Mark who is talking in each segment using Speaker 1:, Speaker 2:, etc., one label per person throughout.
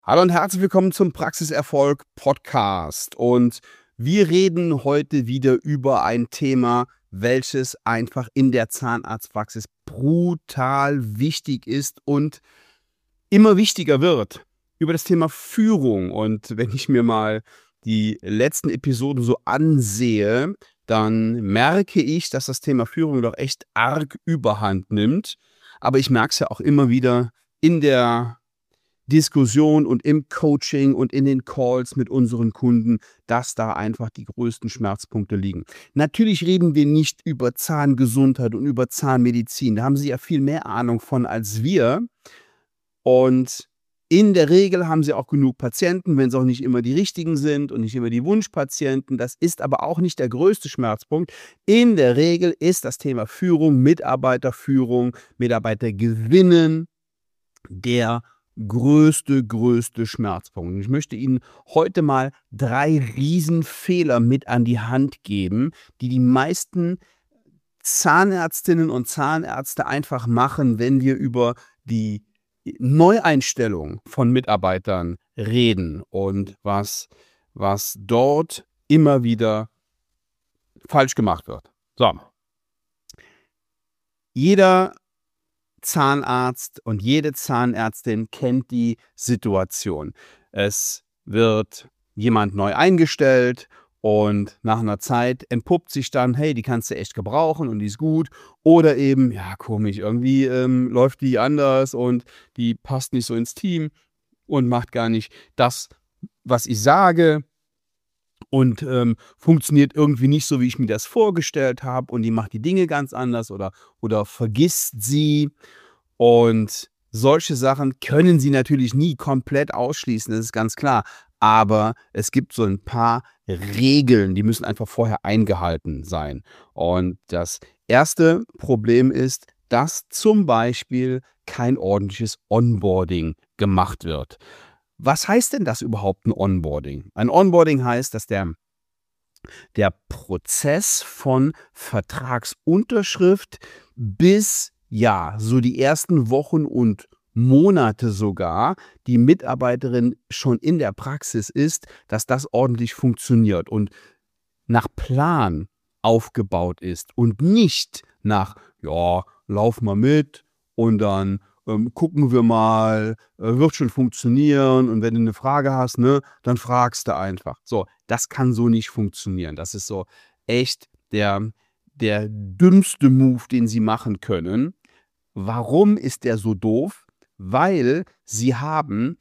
Speaker 1: Hallo und herzlich willkommen zum Praxiserfolg Podcast. Und wir reden heute wieder über ein Thema, welches einfach in der Zahnarztpraxis brutal wichtig ist und immer wichtiger wird. Über das Thema Führung. Und wenn ich mir mal die letzten Episoden so ansehe, dann merke ich, dass das Thema Führung doch echt arg Überhand nimmt. Aber ich merke es ja auch immer wieder in der Diskussion und im Coaching und in den Calls mit unseren Kunden, dass da einfach die größten Schmerzpunkte liegen. Natürlich reden wir nicht über Zahngesundheit und über Zahnmedizin. Da haben Sie ja viel mehr Ahnung von als wir. Und in der Regel haben Sie auch genug Patienten, wenn es auch nicht immer die richtigen sind und nicht immer die Wunschpatienten. Das ist aber auch nicht der größte Schmerzpunkt. In der Regel ist das Thema Führung, Mitarbeiterführung, Mitarbeiter gewinnen der größte Schmerzpunkt. Und ich möchte Ihnen heute mal 3 Riesenfehler mit an die Hand geben, die die meisten Zahnärztinnen und Zahnärzte einfach machen, wenn wir über die Neueinstellung von Mitarbeitern reden und was dort immer wieder falsch gemacht wird. So. Jeder Zahnarzt und jede Zahnärztin kennt die Situation. Es wird jemand neu eingestellt und nach einer Zeit entpuppt sich dann, hey, die kannst du echt gebrauchen und die ist gut. Oder eben, ja, komisch, irgendwie läuft die anders und die passt nicht so ins Team und macht gar nicht das, was ich sage. Und funktioniert irgendwie nicht so, wie ich mir das vorgestellt habe. Und die macht die Dinge ganz anders oder vergisst sie. Und solche Sachen können Sie natürlich nie komplett ausschließen, das ist ganz klar. Aber es gibt so ein paar Regeln, die müssen einfach vorher eingehalten sein. Und das erste Problem ist, dass zum Beispiel kein ordentliches Onboarding gemacht wird. Was heißt denn das überhaupt, ein Onboarding? Ein Onboarding heißt, dass der Prozess von Vertragsunterschrift bis, ja, so die ersten Wochen und Monate sogar, die Mitarbeiterin schon in der Praxis ist, dass das ordentlich funktioniert und nach Plan aufgebaut ist und nicht nach, ja, lauf mal mit und dann gucken wir mal, wird schon funktionieren und wenn du eine Frage hast, ne, dann fragst du einfach. So, das kann so nicht funktionieren. Das ist so echt der dümmste Move, den Sie machen können. Warum ist der so doof? Weil Sie haben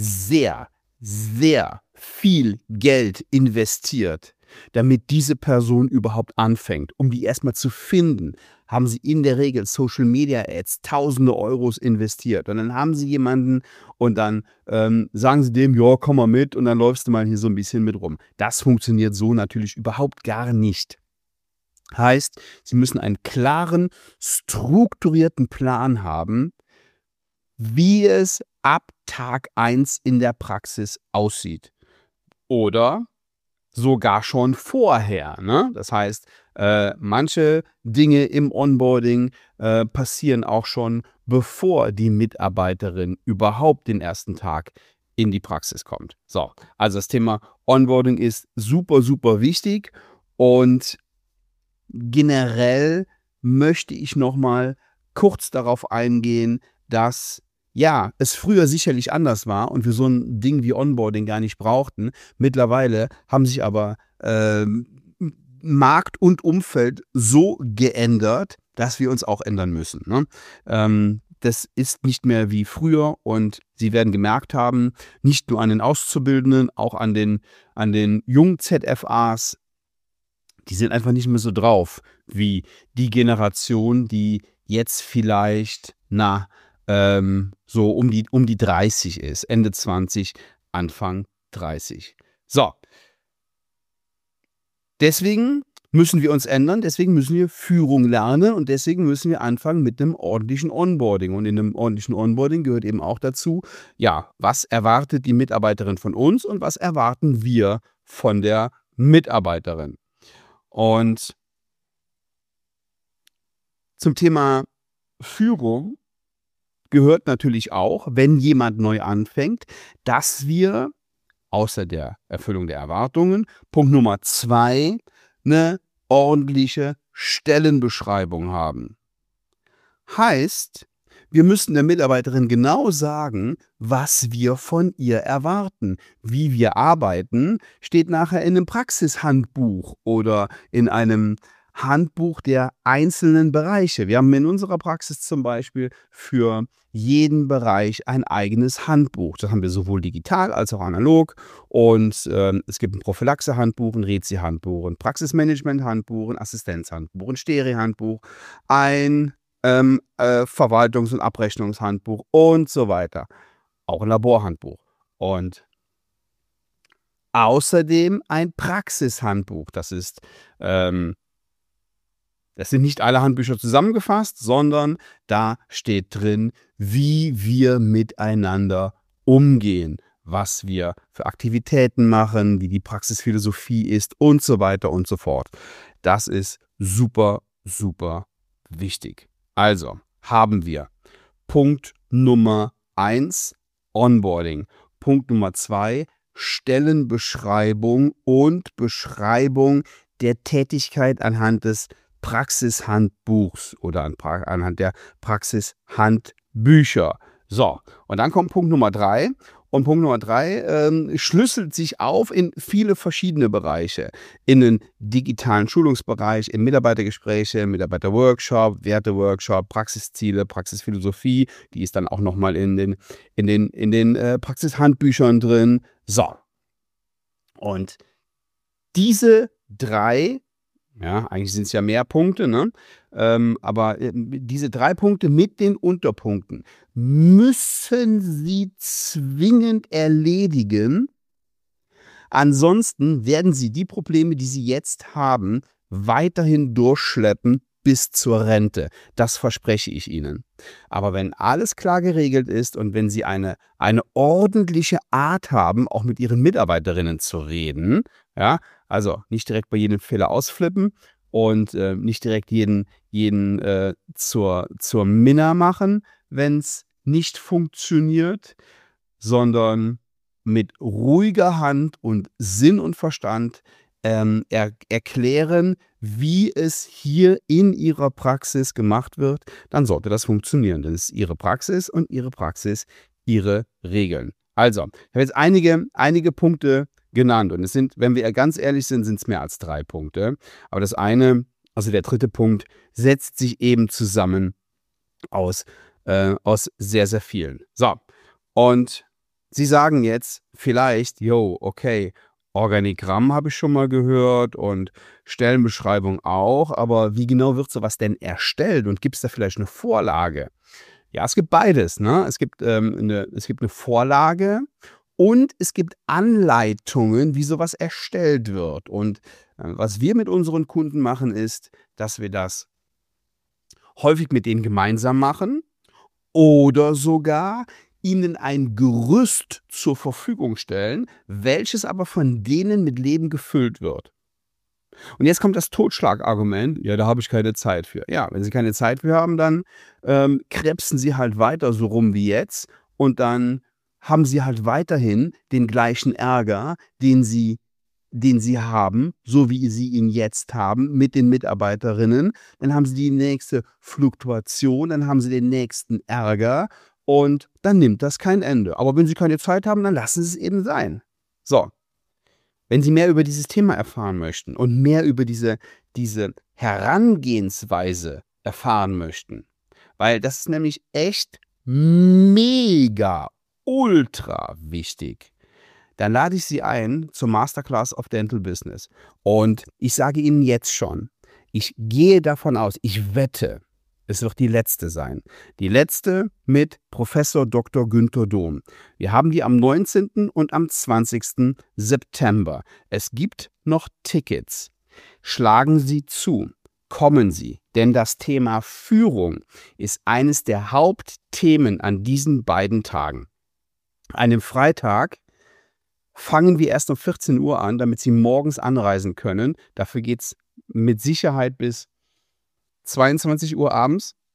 Speaker 1: sehr viel Geld investiert, damit diese Person überhaupt anfängt. Um die erstmal zu finden, haben Sie in der Regel Social Media Ads, tausende Euros investiert. Und dann haben Sie jemanden und dann sagen Sie dem, ja, komm mal mit und dann läufst du mal hier so ein bisschen mit rum. Das funktioniert so natürlich überhaupt gar nicht. Heißt, Sie müssen einen klaren, strukturierten Plan haben, wie es ab Tag 1 in der Praxis aussieht. Oder sogar schon vorher, ne? Das heißt, manche Dinge im Onboarding passieren auch schon, bevor die Mitarbeiterin überhaupt den ersten Tag in die Praxis kommt. So, also das Thema Onboarding ist super wichtig und generell möchte ich noch mal kurz darauf eingehen, dass, ja, es früher sicherlich anders war und wir so ein Ding wie Onboarding gar nicht brauchten. Mittlerweile haben sich aber, Markt und Umfeld so geändert, dass wir uns auch ändern müssen, ne? Das ist nicht mehr wie früher und Sie werden gemerkt haben, nicht nur an den Auszubildenden, auch an den jungen ZFAs, die sind einfach nicht mehr so drauf wie die Generation, die jetzt vielleicht, so um die 30 ist, Ende 20, Anfang 30. So, deswegen müssen wir uns ändern, deswegen müssen wir Führung lernen und deswegen müssen wir anfangen mit einem ordentlichen Onboarding. Und in einem ordentlichen Onboarding gehört eben auch dazu, ja, was erwartet die Mitarbeiterin von uns und was erwarten wir von der Mitarbeiterin? Und zum Thema Führung gehört natürlich auch, wenn jemand neu anfängt, dass wir außer der Erfüllung der Erwartungen, Punkt Nummer 2, eine ordentliche Stellenbeschreibung haben. Heißt, wir müssen der Mitarbeiterin genau sagen, was wir von ihr erwarten. Wie wir arbeiten, steht nachher in einem Praxishandbuch oder in einem Handbuch der einzelnen Bereiche. Wir haben in unserer Praxis zum Beispiel für jeden Bereich ein eigenes Handbuch. Das haben wir sowohl digital als auch analog. Und es gibt ein Prophylaxe-Handbuch, ein Rezi-Handbuch, ein Praxismanagement-Handbuch, ein Assistenzhandbuch, ein Steri-Handbuch, ein Verwaltungs- und Abrechnungshandbuch und so weiter. Auch ein Laborhandbuch. Und außerdem ein Praxishandbuch. Das sind nicht alle Handbücher zusammengefasst, sondern da steht drin, wie wir miteinander umgehen, was wir für Aktivitäten machen, wie die Praxisphilosophie ist und so weiter und so fort. Das ist super, super wichtig. Also haben wir Punkt Nummer 1, Onboarding. Punkt Nummer 2, Stellenbeschreibung und Beschreibung der Tätigkeit anhand des Praxishandbuchs oder anhand der Praxishandbücher. So, und dann kommt Punkt Nummer 3. Und Punkt Nummer 3 schlüsselt sich auf in viele verschiedene Bereiche. In den digitalen Schulungsbereich, in Mitarbeitergespräche, Mitarbeiterworkshop, Werteworkshop, Praxisziele, Praxisphilosophie. Die ist dann auch nochmal in den Praxishandbüchern drin. So. Und diese 3, ja, eigentlich sind es ja mehr Punkte, ne? Aber diese 3 Punkte mit den Unterpunkten müssen Sie zwingend erledigen. Ansonsten werden Sie die Probleme, die Sie jetzt haben, weiterhin durchschleppen bis zur Rente. Das verspreche ich Ihnen. Aber wenn alles klar geregelt ist und wenn Sie eine ordentliche Art haben, auch mit Ihren Mitarbeiterinnen zu reden, ja, also nicht direkt bei jedem Fehler ausflippen und nicht direkt jeden zur Minna machen, wenn es nicht funktioniert, sondern mit ruhiger Hand und Sinn und Verstand erklären, wie es hier in Ihrer Praxis gemacht wird, dann sollte das funktionieren. Denn es ist Ihre Praxis und Ihre Praxis, Ihre Regeln. Also, ich habe jetzt einige Punkte genannt und es sind, wenn wir ganz ehrlich sind, sind es mehr als 3 Punkte. Aber das eine, also der 3. Punkt, setzt sich eben zusammen aus sehr, sehr vielen. So, und Sie sagen jetzt vielleicht, okay, Organigramm habe ich schon mal gehört und Stellenbeschreibung auch, aber wie genau wird sowas denn erstellt und gibt es da vielleicht eine Vorlage? Ja, es gibt beides, ne? Es gibt eine Vorlage und es gibt Anleitungen, wie sowas erstellt wird. Und was wir mit unseren Kunden machen, ist, dass wir das häufig mit denen gemeinsam machen oder sogar ihnen ein Gerüst zur Verfügung stellen, welches aber von denen mit Leben gefüllt wird. Und jetzt kommt das Totschlagargument, ja, da habe ich keine Zeit für. Ja, wenn Sie keine Zeit für haben, dann krebsen Sie halt weiter so rum wie jetzt und dann haben Sie halt weiterhin den gleichen Ärger, den Sie haben, so wie Sie ihn jetzt haben mit den Mitarbeiterinnen. Dann haben Sie die nächste Fluktuation, dann haben Sie den nächsten Ärger und dann nimmt das kein Ende. Aber wenn Sie keine Zeit haben, dann lassen Sie es eben sein. So, wenn Sie mehr über dieses Thema erfahren möchten und mehr über diese Herangehensweise erfahren möchten, weil das ist nämlich echt mega, ultra wichtig, dann lade ich Sie ein zur Masterclass of Dental Business. Und ich sage Ihnen jetzt schon, ich gehe davon aus, ich wette, es wird die letzte sein. Die letzte mit Professor Dr. Günther Dohm. Wir haben die am 19. und am 20. September. Es gibt noch Tickets. Schlagen Sie zu. Kommen Sie, denn das Thema Führung ist eines der Hauptthemen an diesen beiden Tagen. An dem Freitag fangen wir erst um 14 Uhr an, damit Sie morgens anreisen können. Dafür geht es mit Sicherheit bis 22 Uhr abends.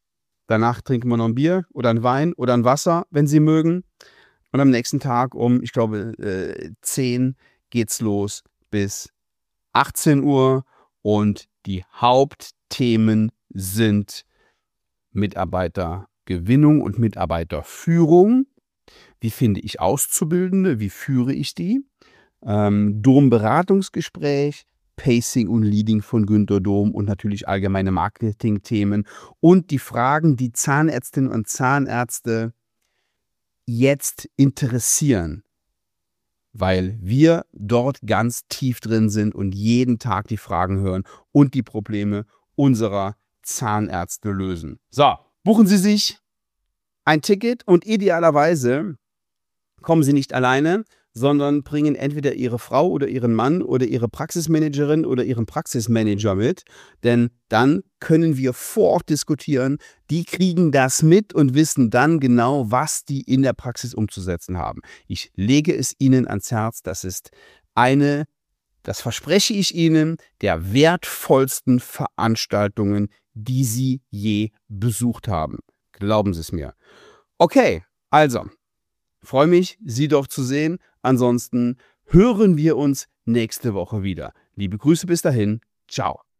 Speaker 1: Danach trinken wir noch ein Bier oder ein Wein oder ein Wasser, wenn Sie mögen. Und am nächsten Tag um, ich glaube, 10 geht's los bis 18 Uhr. Und die Hauptthemen sind Mitarbeitergewinnung und Mitarbeiterführung. Wie finde ich Auszubildende? Wie führe ich die? Dom-Beratungsgespräch, Pacing und Leading von Günter Dom und natürlich allgemeine Marketing-Themen und die Fragen, die Zahnärztinnen und Zahnärzte jetzt interessieren, weil wir dort ganz tief drin sind und jeden Tag die Fragen hören und die Probleme unserer Zahnärzte lösen. So, buchen Sie sich ein Ticket und idealerweise kommen Sie nicht alleine, sondern bringen entweder Ihre Frau oder Ihren Mann oder Ihre Praxismanagerin oder Ihren Praxismanager mit, denn dann können wir vor Ort diskutieren. Die kriegen das mit und wissen dann genau, was die in der Praxis umzusetzen haben. Ich lege es Ihnen ans Herz, das ist das verspreche ich Ihnen, der wertvollsten Veranstaltungen, die Sie je besucht haben. Glauben Sie es mir. Okay, also, freue mich, Sie dort zu sehen. Ansonsten hören wir uns nächste Woche wieder. Liebe Grüße bis dahin. Ciao.